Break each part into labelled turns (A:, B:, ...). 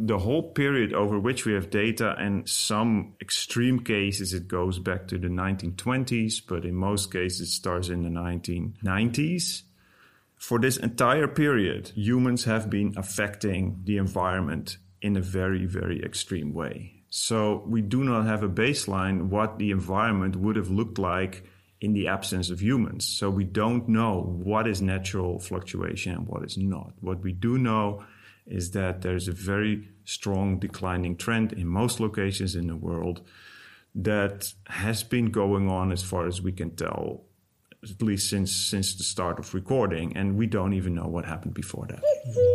A: the whole period over which we have data, and some extreme cases, it goes back to the 1920s, but in most cases it starts in the 1990s. For this entire period, humans have been affecting the environment in a very, very extreme way. So we do not have a baseline what the environment would have looked like in the absence of humans. So we don't know what is natural fluctuation and what is not. What we do know is that there's a very strong declining trend in most locations in the world that has been going on as far as we can tell, at least since the start of recording, and we don't even know what happened before that.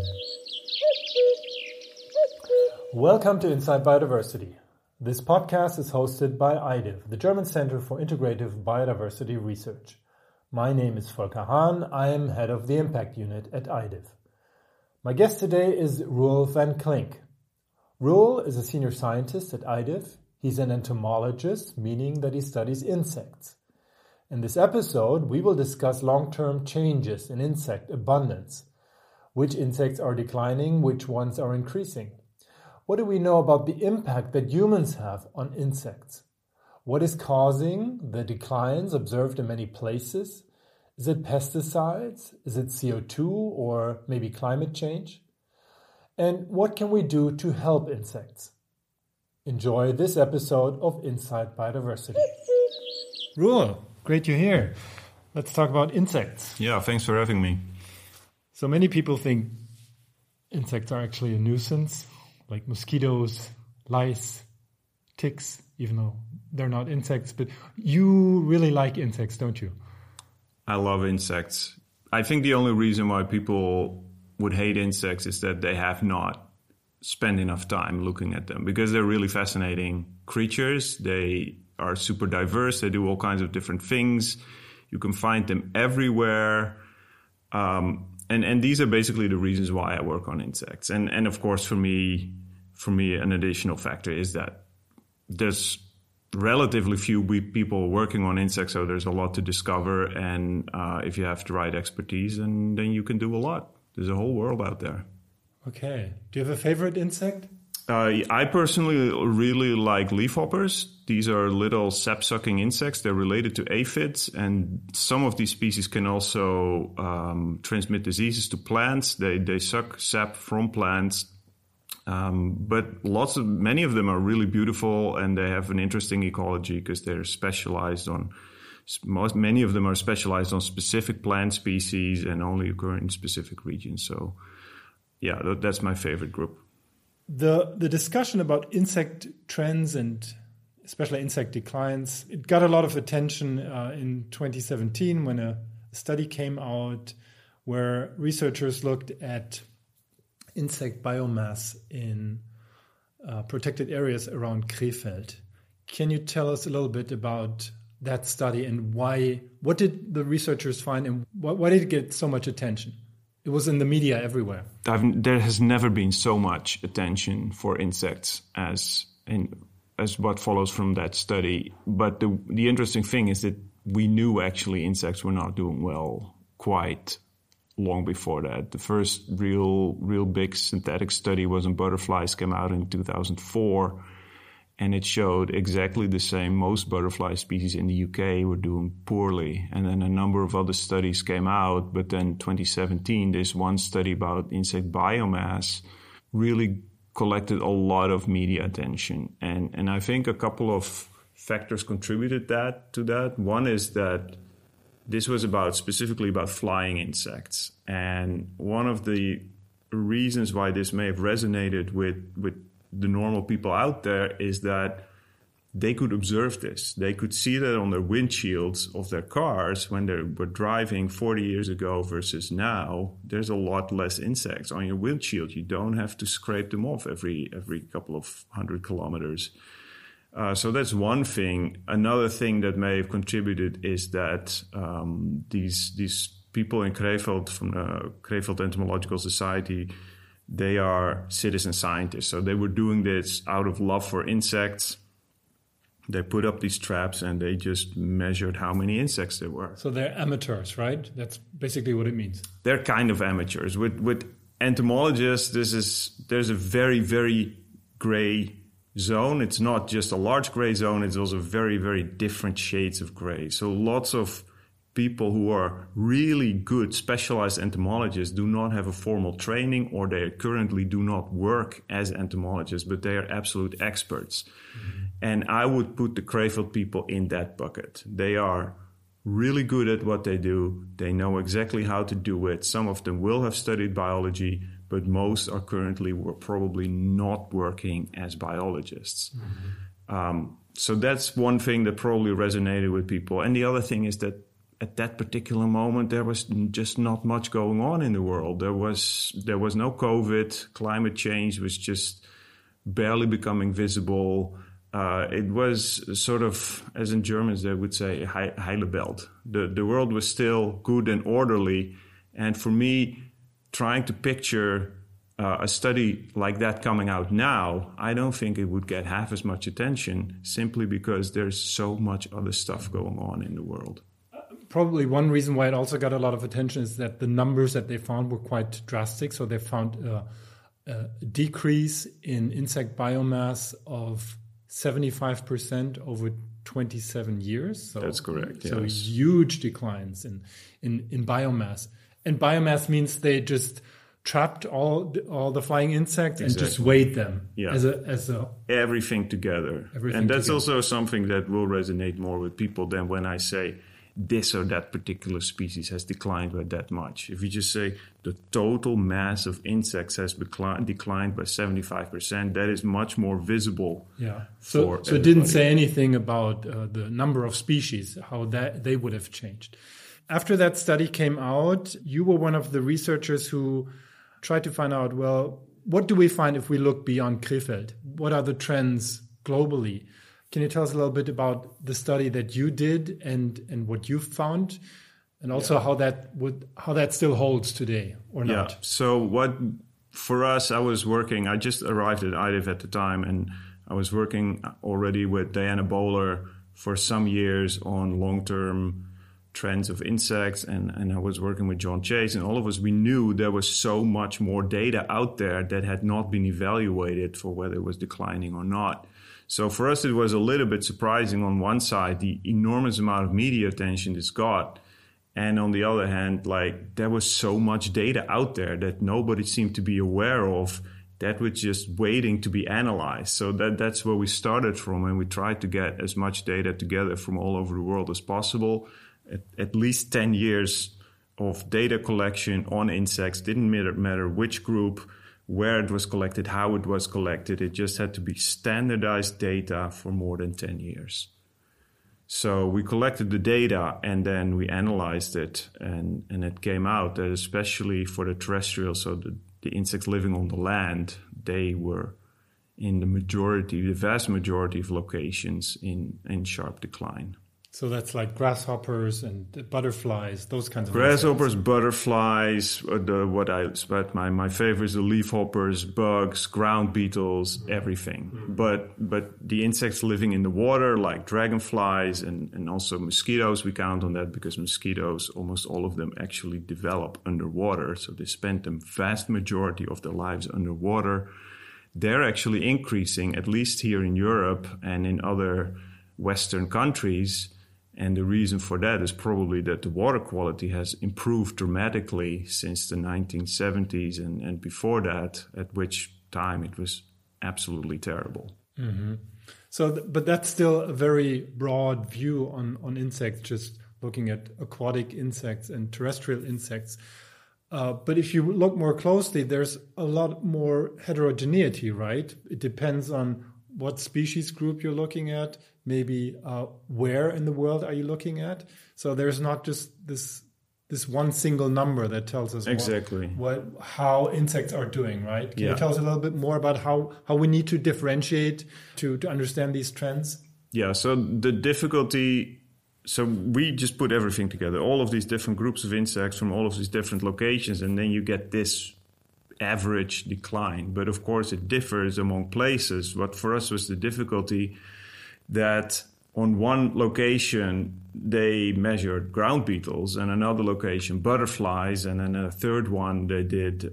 B: Welcome to Inside Biodiversity. This podcast is hosted by EIDIV, the German Center for Integrative Biodiversity Research. My name is Volker Hahn. I am head of the Impact Unit at EIDIV. My guest today is Roel van Klink. Roel is a senior scientist at EIDIV. He's an entomologist, meaning that he studies insects. In this episode, we will discuss long-term changes in insect abundance. Which insects are declining, which ones are increasing? What do we know about the impact that humans have on insects? What is causing the declines observed in many places? Is it pesticides? Is it CO2 or maybe climate change? And what can we do to help insects? Enjoy this episode of Inside Biodiversity. Roel, great you're here. Let's talk about insects.
A: Yeah, thanks for having me.
B: So many people think insects are actually a nuisance, like mosquitoes, lice, ticks, even though they're not insects. But you really like insects, don't you?
A: I love insects. I think the only reason why people would hate insects is that they have not spent enough time looking at them, because they're really fascinating creatures. They are super diverse. They do all kinds of different things. You can find them everywhere. And these are basically the reasons why I work on insects. And of course, for me, an additional factor is that there's relatively few people working on insects, so there's a lot to discover. And if you have the right expertise, then you can do a lot. There's a whole world out there.
B: Okay. Do you have a favorite insect?
A: I personally really like leafhoppers. These are little sap-sucking insects. They're related to aphids, and some of these species can also transmit diseases to plants. They suck sap from plants, but many of them are really beautiful, and they have an interesting ecology because they're specialized on. Many of them are specialized on specific plant species and only occur in specific regions. So, yeah, that's my favorite group.
B: The discussion about insect trends and especially insect declines, it got a lot of attention in 2017 when a study came out where researchers looked at insect biomass in protected areas around Krefeld. Can you tell us a little bit about that study and what did the researchers find and why did it get so much attention? It was in the media everywhere.
A: There has never been so much attention for insects as what follows from that study. But the interesting thing is that we knew actually insects were not doing well quite long before that. The first real big synthetic study was on butterflies, came out in 2004. And it showed exactly the same. Most butterfly species in the UK were doing poorly. And then a number of other studies came out. But then 2017, there's one study about insect biomass really collected a lot of media attention. And I think a couple of factors contributed to that. One is that this was specifically about flying insects. And one of the reasons why this may have resonated with the normal people out there is that they could observe this. They could see that on their windshields of their cars when they were driving 40 years ago versus now. There's a lot less insects on your windshield. You don't have to scrape them off every couple of 100 kilometers. So that's one thing. Another thing that may have contributed is that these people in Krefeld from the Krefeld Entomological Society, they are citizen scientists. So they were doing this out of love for insects. They put up these traps and they just measured how many insects there were.
B: So they're amateurs, right? That's basically what it means.
A: They're kind of amateurs. With entomologists, there's a very, very gray zone. It's not just a large gray zone, it's also very, very different shades of gray. So lots of people who are really good specialized entomologists do not have a formal training, or they currently do not work as entomologists, but they are absolute experts. Mm-hmm. And I would put the Crefeld people in that bucket. They are really good at what they do. They know exactly how to do it. Some of them will have studied biology, but most are currently probably not working as biologists. Mm-hmm. So that's one thing that probably resonated with people. And the other thing is that at that particular moment, there was just not much going on in the world. There was no COVID. Climate change was just barely becoming visible. It was sort of, as in Germans they would say, heile Welt. The world was still good and orderly. And for me, trying to picture a study like that coming out now, I don't think it would get half as much attention, simply because there's so much other stuff going on in the world.
B: Probably one reason why it also got a lot of attention is that the numbers that they found were quite drastic. So they found a decrease in insect biomass of 75% over 27 years. So,
A: that's correct.
B: So
A: yes.
B: Huge declines in biomass. And biomass means they just trapped all the flying insects and just weighed them as a
A: everything together. And that's also something that will resonate more with people than when I say this or that particular species has declined by that much. If you just say the total mass of insects has declined by 75%, that is much more visible.
B: Yeah. So it didn't say anything about the number of species, how that they would have changed. After that study came out, you were one of the researchers who tried to find out, well, what do we find if we look beyond Krefeld? What are the trends globally? Can you tell us a little bit about the study that you did and what you found, and also how that still holds today or not?
A: Yeah. So for us, I just arrived at IDIF at the time, and I was working already with Diana Bowler for some years on long-term trends of insects, and I was working with John Chase, and all of us, we knew there was so much more data out there that had not been evaluated for whether it was declining or not. So for us, it was a little bit surprising on one side, the enormous amount of media attention this got. And on the other hand, there was so much data out there that nobody seemed to be aware of, that was just waiting to be analyzed. So that's where we started from. And we tried to get as much data together from all over the world as possible. At least 10 years of data collection on insects. Didn't matter which group, where it was collected, how it was collected. It just had to be standardized data for more than 10 years. So we collected the data and then we analyzed it, and it came out that especially for the terrestrial, so the insects living on the land, they were in the vast majority of locations in sharp decline.
B: So that's like grasshoppers and butterflies, those kinds of
A: grasshoppers,
B: insects.
A: Butterflies. My favorites are leafhoppers, bugs, ground beetles, everything. Mm-hmm. But the insects living in the water, like dragonflies and also mosquitoes, we count on that because mosquitoes, almost all of them actually develop underwater. So they spend the vast majority of their lives underwater. They're actually increasing, at least here in Europe and in other Western countries. And the reason for that is probably that the water quality has improved dramatically since the 1970s and before that, at which time it was absolutely terrible.
B: Mm-hmm. So, but that's still a very broad view on insects, just looking at aquatic insects and terrestrial insects. But if you look more closely, there's a lot more heterogeneity, right? It depends on what species group you're looking at, maybe where in the world are you looking at. So there's not just this one single number that tells us
A: exactly
B: how insects are doing, right? Can you tell us a little bit more about how we need to differentiate to understand these trends?
A: Yeah, so the difficulty, so we just put everything together, all of these different groups of insects from all of these different locations, and then you get this average decline. But of course it differs among places. What for us was the difficulty that on one location, they measured ground beetles, and another location, butterflies, and then a third one, they did,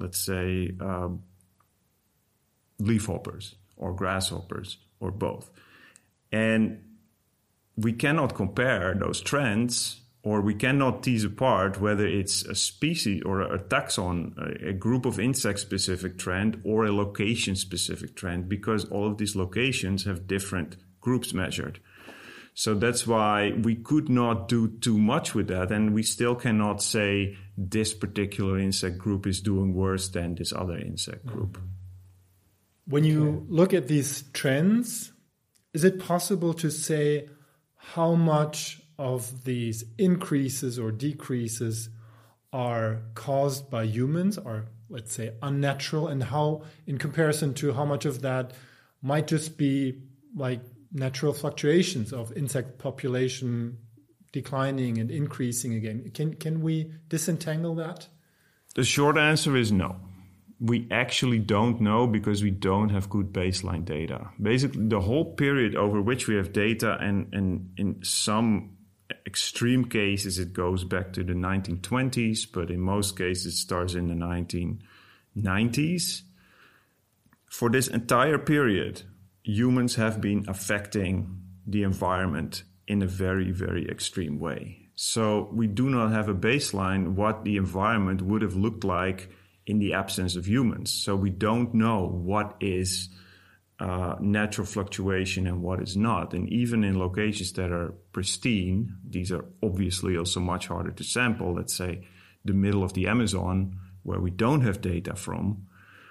A: leafhoppers or grasshoppers or both. And we cannot compare those trends, or we cannot tease apart whether it's a species or a taxon, a group of insect-specific trend, or a location-specific trend, because all of these locations have different groups measured. So that's why we could not do too much with that, and we still cannot say this particular insect group is doing worse than this other insect group.
B: When you look at these trends, is it possible to say how much of these increases or decreases are caused by humans, or let's say unnatural, and how, in comparison to how much of that might just be like natural fluctuations of insect population declining and increasing again? Can we disentangle that?
A: The short answer is no. We actually don't know, because we don't have good baseline data. Basically, the whole period over which we have data, and in some extreme cases it goes back to the 1920s, but in most cases it starts in the 1990s. For this entire period, humans have been affecting the environment in a very, very extreme way. So we do not have a baseline what the environment would have looked like in the absence of humans. So we don't know what is natural fluctuation and what is not. And even in locations that are pristine, these are obviously also much harder to sample. Let's say the middle of the Amazon, where we don't have data from,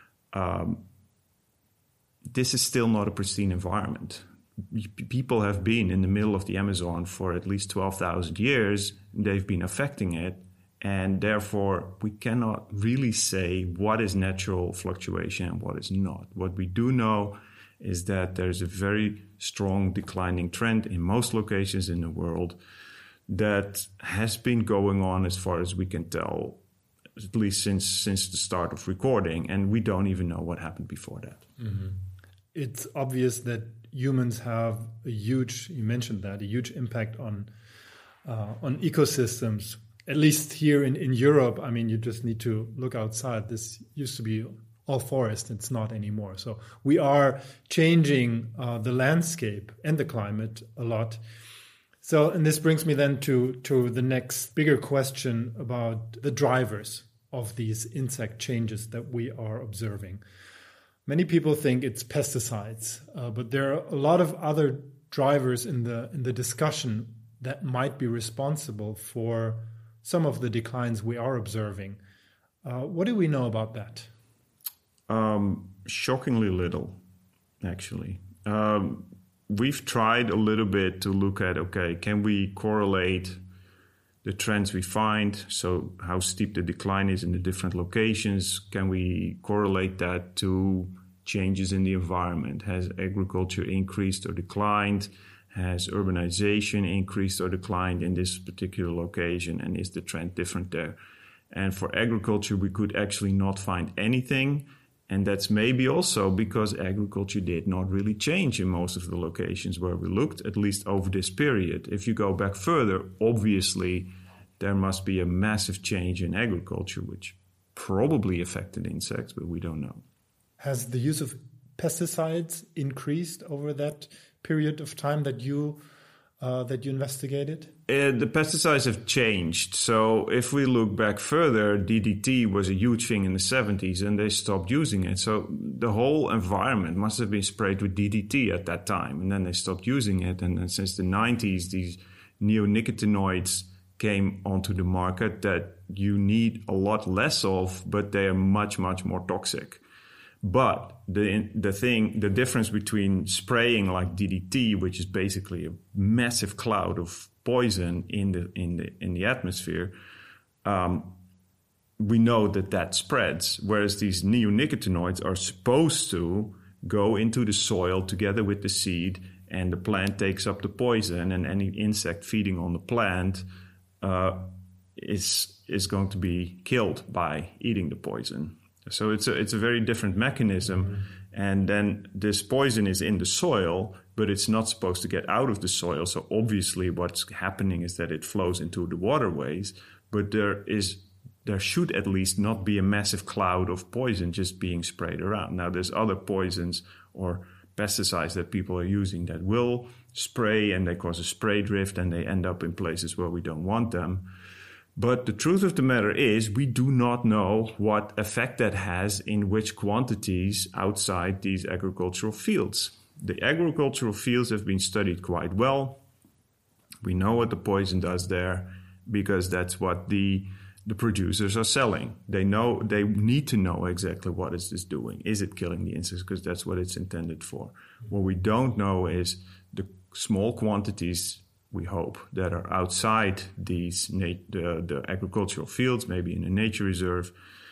A: this is still not a pristine environment. People have been in the middle of the Amazon for at least 12,000 years. They've been affecting it. And therefore, we cannot really say what is natural fluctuation and what is not. What we do know is that there's a very strong declining trend in most locations in the world that has been going on, as far as we can tell, at least since the start of recording. And we don't even know what happened before that.
B: Mm-hmm. It's obvious that humans have a huge impact on ecosystems. At least here in Europe, I mean, you just need to look outside. This used to be all forest. It's not anymore. So we are changing the landscape and the climate a lot. So, and this brings me then to the next bigger question about the drivers of these insect changes that we are observing. Many people think it's pesticides, but there are a lot of other drivers in the discussion that might be responsible for some of the declines we are observing. What do we know about that?
A: Shockingly little, actually. We've tried a little bit to look at, okay, can we correlate the trends we find? So how steep the decline is in the different locations. Can we correlate that to changes in the environment? Has agriculture increased or declined? Has urbanization increased or declined in this particular location? And is the trend different there? And for agriculture, we could actually not find anything. And that's maybe also because agriculture did not really change in most of the locations where we looked, at least over this period. If you go back further, obviously, there must be a massive change in agriculture, which probably affected insects, but we don't know.
B: Has the use of pesticides increased over that period of time that you investigated?
A: The pesticides have changed. So if we look back further, DDT was a huge thing in the 70s and they stopped using it. So the whole environment must have been sprayed with DDT at that time. And then they stopped using it. And then since the 90s, these neonicotinoids came onto the market that you need a lot less of, but they are much, much more toxic. But the difference between spraying like DDT, which is basically a massive cloud of poison in the atmosphere, we know that spreads. Whereas these neonicotinoids are supposed to go into the soil together with the seed, and the plant takes up the poison, and any insect feeding on the plant is going to be killed by eating the poison. So it's a very different mechanism. And then this poison is in the soil, but it's not supposed to get out of the soil. So obviously what's happening is that it flows into the waterways, but there should at least not be a massive cloud of poison just being sprayed around. Now, there's other poisons or pesticides that people are using that will spray, and they cause a spray drift, and they end up in places where we don't want them. But the truth of the matter is we do not know what effect that has in which quantities outside these agricultural fields. The agricultural fields have been studied quite well. We know what the poison does there because that's what the producers are selling. They need to know exactly what is this doing. Is it killing the insects? Because that's what it's intended for. What we don't know is the small quantities, we hope, that are outside these the agricultural fields, maybe in a nature reserve.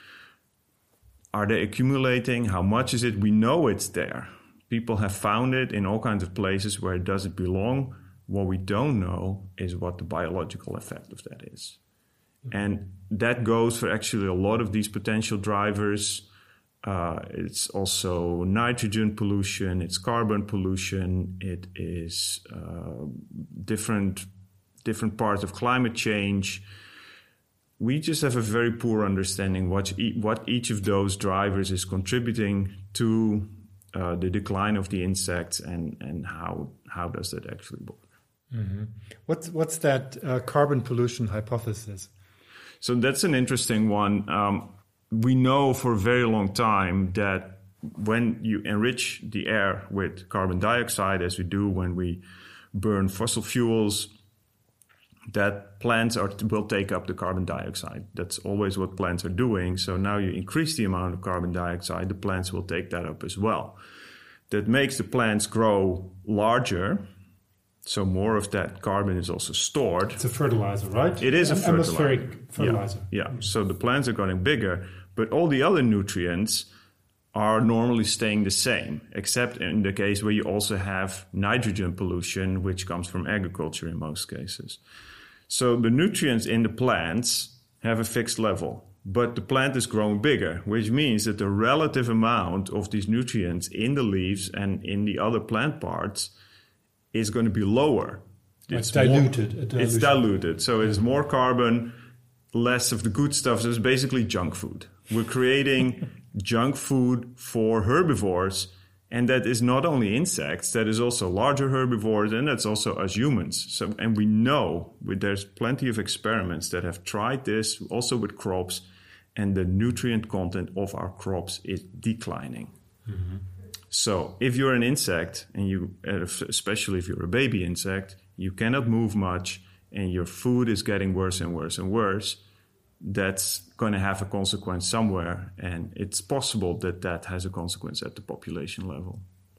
A: Are they accumulating? How much is it? We know it's there. People have found it in all kinds of places where it doesn't belong. What we don't know is what the biological effect of that is. And that goes for actually a lot of these potential drivers. It's also nitrogen pollution, it's carbon pollution, it is different parts of climate change. We just have a very poor understanding what each of those drivers is contributing to the decline of the insects and how does that actually work.
B: Mm-hmm. What's that carbon pollution hypothesis?
A: So that's an interesting one. We know for a very long time that when you enrich the air with carbon dioxide, as we do when we burn fossil fuels, that plants will take up the carbon dioxide. That's always what plants are doing. So now you increase the amount of carbon dioxide, the plants will take that up as well. That makes the plants grow larger. So more of that carbon is also stored.
B: It's a fertilizer, right?
A: It is a fertilizer.
B: Atmospheric fertilizer.
A: Yeah. So the plants are getting bigger, but all the other nutrients are normally staying the same, except in the case where you also have nitrogen pollution, which comes from agriculture in most cases. So the nutrients in the plants have a fixed level, but the plant is growing bigger, which means that the relative amount of these nutrients in the leaves and in the other plant parts is going to be lower.
B: It's diluted.
A: It's diluted. So it's more carbon, less of the good stuff. So it's basically junk food. We're creating junk food for herbivores. And that is not only insects, that is also larger herbivores, and that's also us humans. So, and we know there's plenty of experiments that have tried this also with crops, and the nutrient content of our crops is declining. Mm-hmm. So if you're an insect, and especially if you're a baby insect, you cannot move much, and your food is getting worse and worse and worse, that's going to have a consequence somewhere, and it's possible that has a consequence at the population level.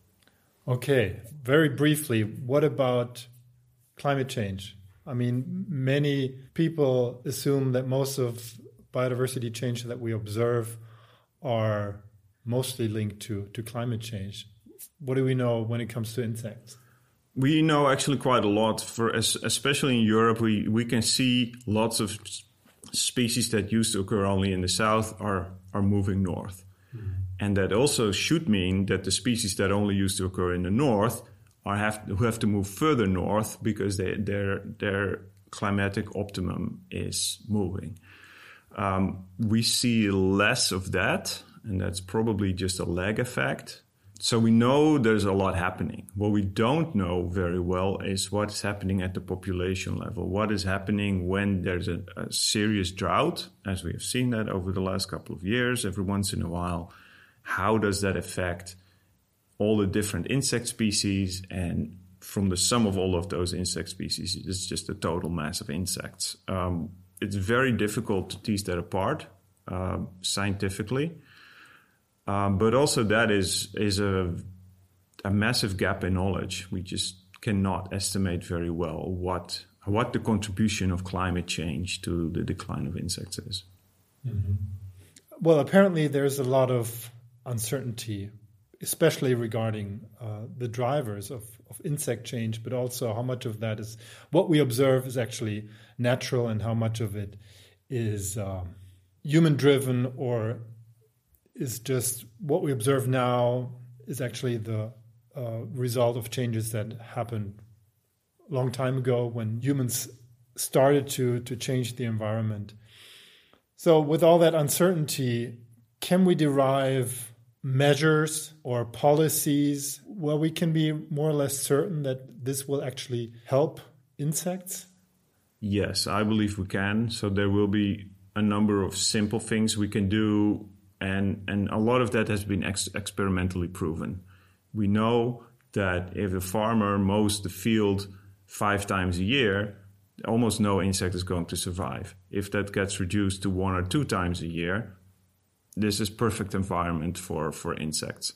B: Okay, very briefly, what about climate change? I mean, many people assume that most of biodiversity change that we observe are mostly linked to climate change. What do we know when it comes to insects?
A: We know actually quite a lot. Especially in Europe, we can see lots of species that used to occur only in the south are moving north. Mm-hmm. And that also should mean that the species that only used to occur in the north have to move further north because their climatic optimum is moving. We see less of that, and that's probably just a lag effect. So we know there's a lot happening. What we don't know very well is what is happening at the population level. What is happening when there's a serious drought, as we have seen that over the last couple of years, every once in a while. How does that affect all the different insect species? And from the sum of all of those insect species, it's just a total mass of insects. It's very difficult to tease that apart scientifically. But also that is a massive gap in knowledge. We just cannot estimate very well what the contribution of climate change to the decline of insects is.
B: Mm-hmm. Well, apparently there's a lot of uncertainty, especially regarding the drivers of insect change, but also how much of that is what we observe is actually natural and how much of it is human-driven or is just what we observe now is actually the result of changes that happened a long time ago when humans started to change the environment. So with all that uncertainty, can we derive measures or policies where we can be more or less certain that this will actually help insects?
A: Yes, I believe we can. So there will be a number of simple things we can do, and a lot of that has been experimentally proven. We know that if a farmer mows the field 5 times a year, almost no insect is going to survive. If that gets reduced to 1 or 2 times a year, this is perfect environment for insects.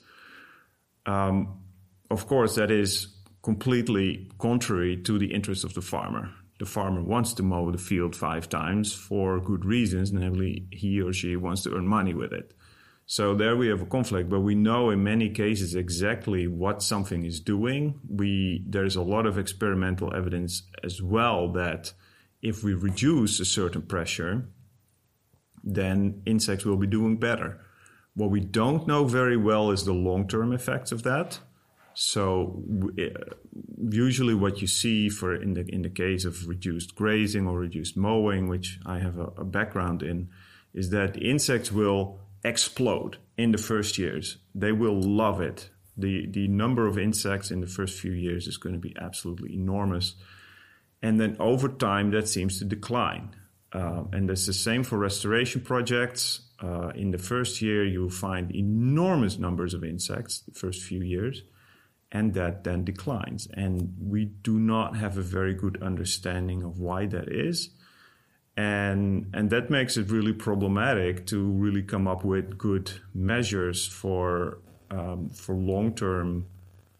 A: Of course, that is completely contrary to the interest of the farmer. The farmer wants to mow the field 5 times for good reasons, namely he or she wants to earn money with it. So there we have a conflict, but we know in many cases exactly what something is doing. There's a lot of experimental evidence as well that if we reduce a certain pressure, then insects will be doing better. What we don't know very well is the long-term effects of that. So usually what you see in the case of reduced grazing or reduced mowing, which I have a background in, is that insects will explode in the first years. They will love it. The number of insects in the first few years is going to be absolutely enormous. And then over time, that seems to decline. And that's the same for restoration projects. In the first year, you'll find enormous numbers of insects the first few years, and that then declines. And we do not have a very good understanding of why that is. And that makes it really problematic to really come up with good measures for long-term,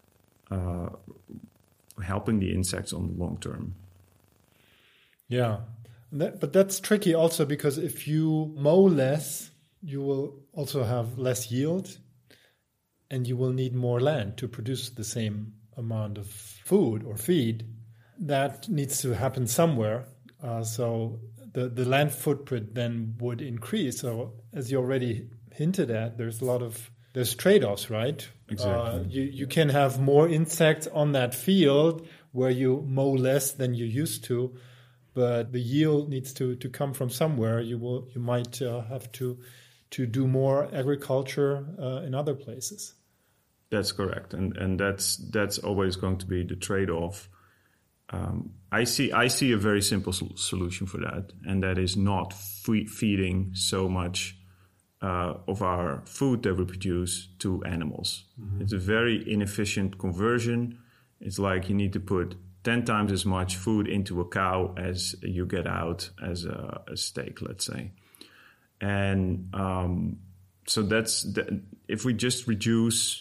A: helping the insects on the long term.
B: Yeah. But that's tricky also, because if you mow less, you will also have less yield, and you will need more land to produce the same amount of food or feed. That needs to happen somewhere. So the land footprint then would increase. So as you already hinted at, there's trade-offs, right?
A: Exactly.
B: You can have more insects on that field where you mow less than you used to, but the yield needs to come from somewhere. You might have to do more agriculture in other places.
A: That's correct, and that's always going to be the trade-off. I see a very simple solution for that, and that is not feeding so much of our food that we produce to animals. Mm-hmm. It's a very inefficient conversion. It's like you need to put 10 times as much food into a cow as you get out as a steak, let's say. And so if we just reduce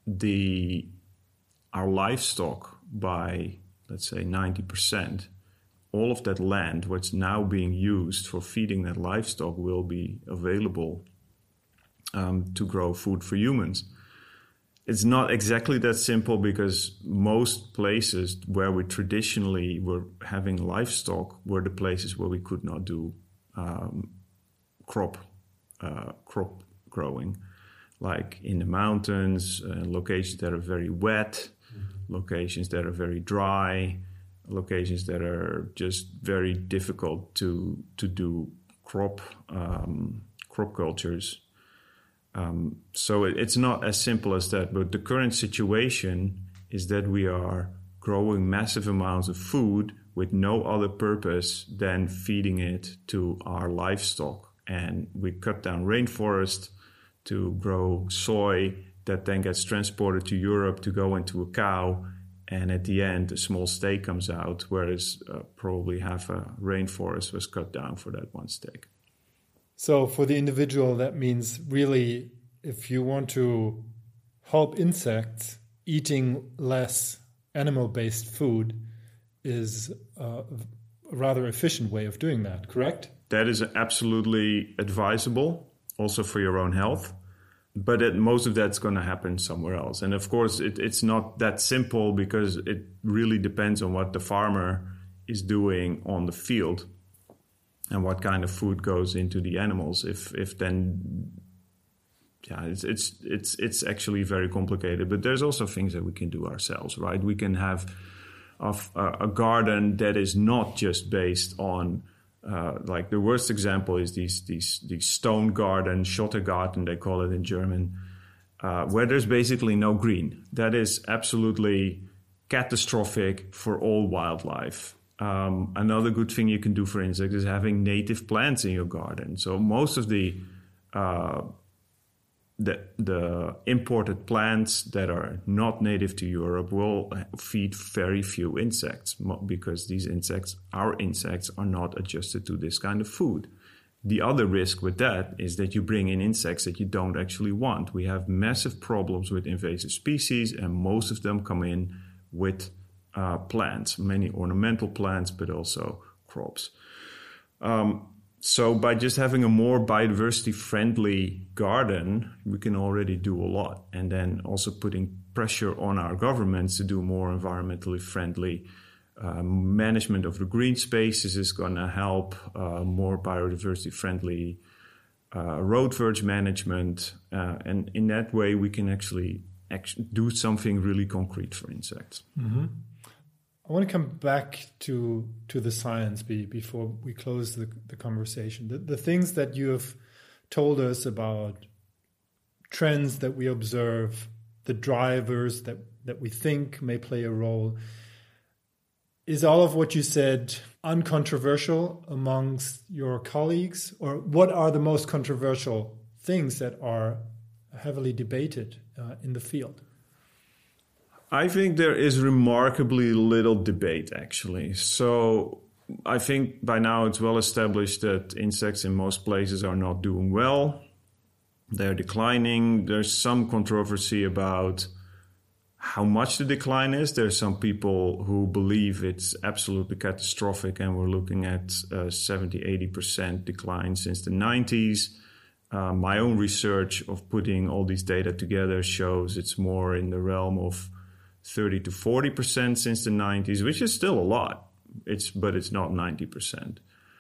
A: our livestock by, let's say, 90%, all of that land, what's now being used for feeding that livestock, will be available to grow food for humans. It's not exactly that simple, because most places where we traditionally were having livestock were the places where we could not do crop growing, like in the mountains, locations that are very wet, locations that are very dry, locations that are just very difficult to do crop cultures. So it's not as simple as that, but the current situation is that we are growing massive amounts of food with no other purpose than feeding it to our livestock. And we cut down rainforest to grow soy that then gets transported to Europe to go into a cow. And at the end, a small steak comes out, whereas probably half a rainforest was cut down for that one steak.
B: So for the individual, that means really, if you want to help insects, eating less animal-based food is a rather efficient way of doing that, correct?
A: That is absolutely advisable, also for your own health. But most of that's going to happen somewhere else. And of course, it's not that simple, because it really depends on what the farmer is doing on the field and what kind of food goes into the animals. If then Yeah, it's actually very complicated, but there's also things that we can do ourselves, right? We can have a garden that is not just based on like the worst example is these stone garden, Schottergarten, they call it in German, where there's basically no green. That is absolutely catastrophic for all wildlife. Another good thing you can do for insects is having native plants in your garden. So most of the imported plants that are not native to Europe will feed very few insects because these insects, our insects, are not adjusted to this kind of food. The other risk with that is that you bring in insects that you don't actually want. We have massive problems with invasive species, and most of them come in with plants, many ornamental plants, but also crops. So by just having a more biodiversity-friendly garden, we can already do a lot. And then also putting pressure on our governments to do more environmentally friendly management of the green spaces is going to help. More biodiversity-friendly road verge management. And in that way, we can actually do something really concrete for insects.
B: Mm-hmm. I want to come back to the science before we close the conversation. The things that you have told us about trends that we observe, the drivers that we think may play a role. Is all of what you said uncontroversial amongst your colleagues? Or what are the most controversial things that are heavily debated in the field?
A: I think there is remarkably little debate, actually. So I think by now it's well established that insects in most places are not doing well. They're declining. There's some controversy about how much the decline is. There's some people who believe it's absolutely catastrophic, and we're looking at 70-80% decline since the 90s. My own research of putting all these data together shows it's more in the realm of 30-40% since the 90s, which is still a lot. But it's not 90%.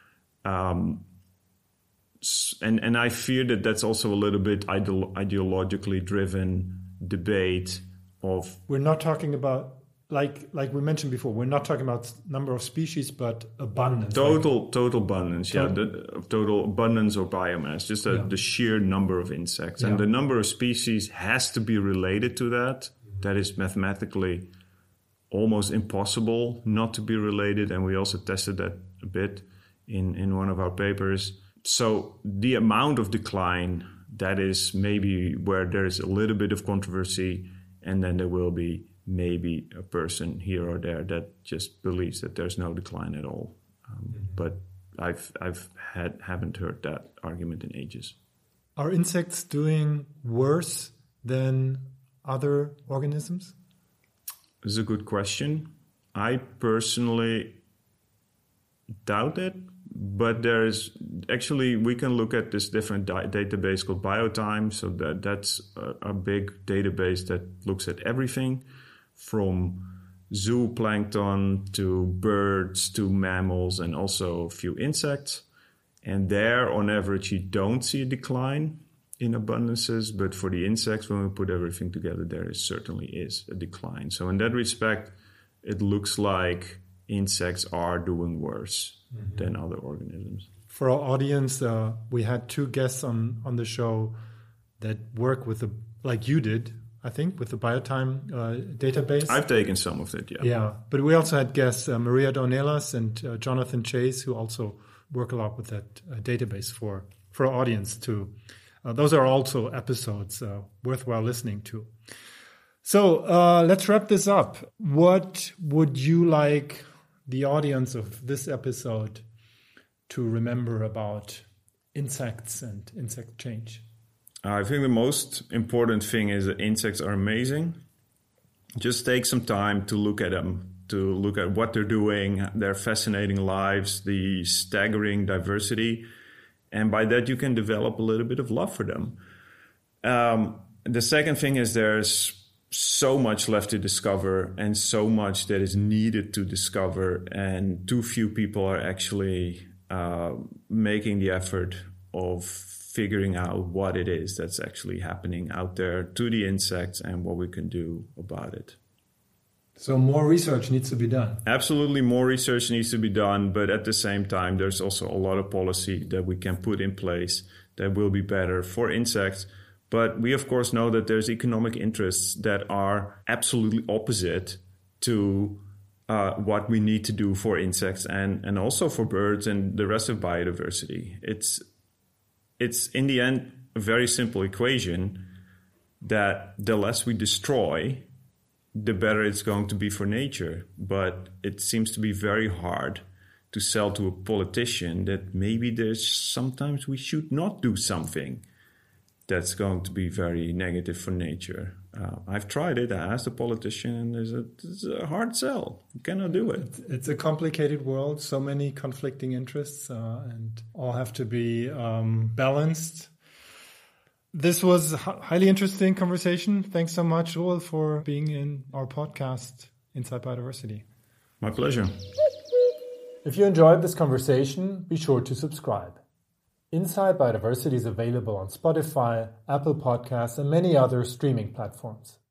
A: And I fear that that's also a little bit ideologically driven debate of.
B: We're not talking about like we mentioned before. We're not talking about number of species, but abundance.
A: Total abundance, yeah. The total abundance or biomass, just the sheer number of insects, and the number of species has to be related to that. That is mathematically almost impossible not to be related. And we also tested that a bit in one of our papers. So the amount of decline, that is maybe where there is a little bit of controversy. And then there will be maybe a person here or there that just believes that there's no decline at all. But haven't heard that argument in ages.
B: Are insects doing worse than other organisms?
A: This is a good question. I personally doubt it, but there's actually, we can look at this different database called Biotime. So that's a big database that looks at everything from zooplankton to birds to mammals and also a few insects. And there, on average, you don't see a decline in abundances, but for the insects, when we put everything together, there certainly is a decline. So in that respect, it looks like insects are doing worse than other organisms.
B: For our audience, we had two guests on the show that work with like you did, I think, with the Biotime database.
A: I've taken some of it, yeah.
B: Yeah, but we also had guests, Maria Dornelas and Jonathan Chase, who also work a lot with that database for our audience too. Those are also episodes worthwhile listening to. So let's wrap this up. What would you like the audience of this episode to remember about insects and insect change?
A: I think the most important thing is that insects are amazing. Just take some time to look at them, to look at what they're doing, their fascinating lives, the staggering diversity. And by that, you can develop a little bit of love for them. The second thing is there's so much left to discover and so much that is needed to discover. And too few people are actually making the effort of figuring out what it is that's actually happening out there to the insects and what we can do about it.
B: So more research needs to be done.
A: Absolutely, more research needs to be done, but at the same time, there's also a lot of policy that we can put in place that will be better for insects. But we, of course, know that there's economic interests that are absolutely opposite to what we need to do for insects and also for birds and the rest of biodiversity. It's in the end a very simple equation that the less we destroy, the better it's going to be for nature. But it seems to be very hard to sell to a politician that maybe there's sometimes we should not do something that's going to be very negative for nature. I've tried it. I asked a politician, and it's a hard sell. You cannot do it.
B: It's a complicated world, so many conflicting interests, and all have to be balanced. This was a highly interesting conversation. Thanks so much, Roel, for being in our podcast, Inside Biodiversity.
A: My pleasure.
B: If you enjoyed this conversation, be sure to subscribe. Inside Biodiversity is available on Spotify, Apple Podcasts, and many other streaming platforms.